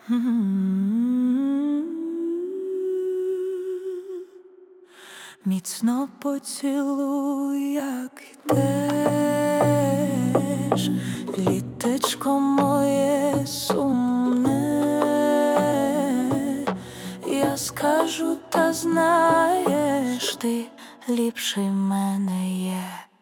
Міцно поцілуй, як ідеш, літечко моє сумне. Я скажу, та знаєш, ти ліпший в мене є.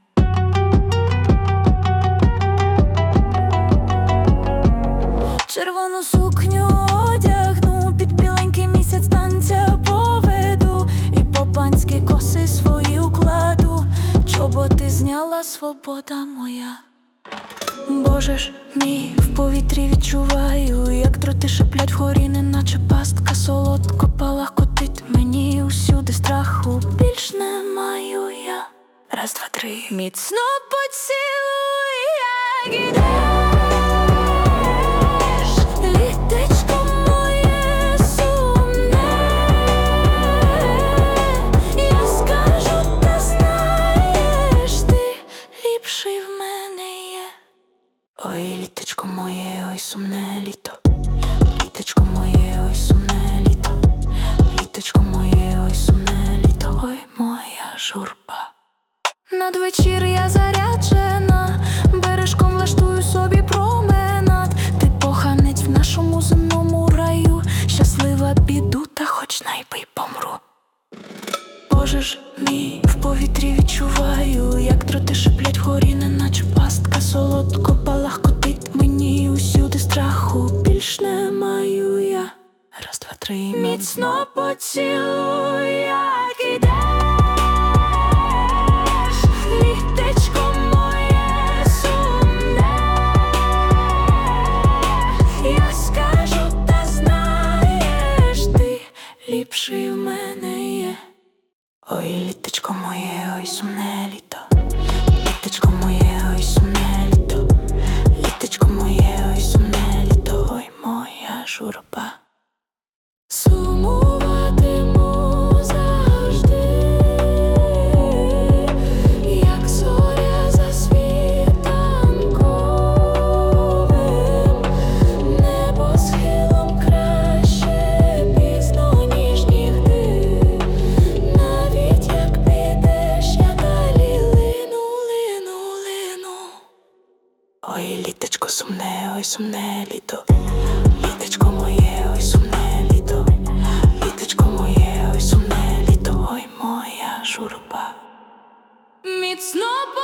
Червону сукню одягну, під біленький місяць танця поведу, і по панськи коси свої укладу. Чоботи зняла, свобода моя. Боже ж мій, в повітрі відчуваю, як троти шиплять вгорі, неначе пастка. Солодко палахкотить мені усюди, страху більш не маю я. Раз, два, три. Міцно поцілуй, як ідеш. Ой, літечко моє, ой, сумне літо. Літечко моє, ой, сумне літо. Літечко моє, ой, сумне літо. Ой, моя журба. Надвечір я заряджена, бережком влаштую собі променад. Ти коханець в нашому земному раю, щаслива піду, та хоч найби помру. Боже ж мій, в повітрі відчуваю, як троти шиплять вгорі, неначе пастка. Солодко палахкотить мені усюди, страху більш не маю я. Раз, два, три. Міцно поцілуй, як ідеш. Літечко моє сумне. Я скажу, та знаєш, ти ліпший в мене є. Ой, літечко моє, ой, сумне літо. Літечко моє, ой, сумне літо. Літечко моє, ой, сумне літо. Ой, моя журба. Сумуватиму завжди, як зоря за світанковим небосхилом, краще пізно, ніж нігди. Навіть як підеш, я далі лину. Ой, літечко сумне, ой, сумне літо. Літечко моє, ой, сумне літо. Літечко моє, ой, сумне літо. Ой, моя журба. Міцно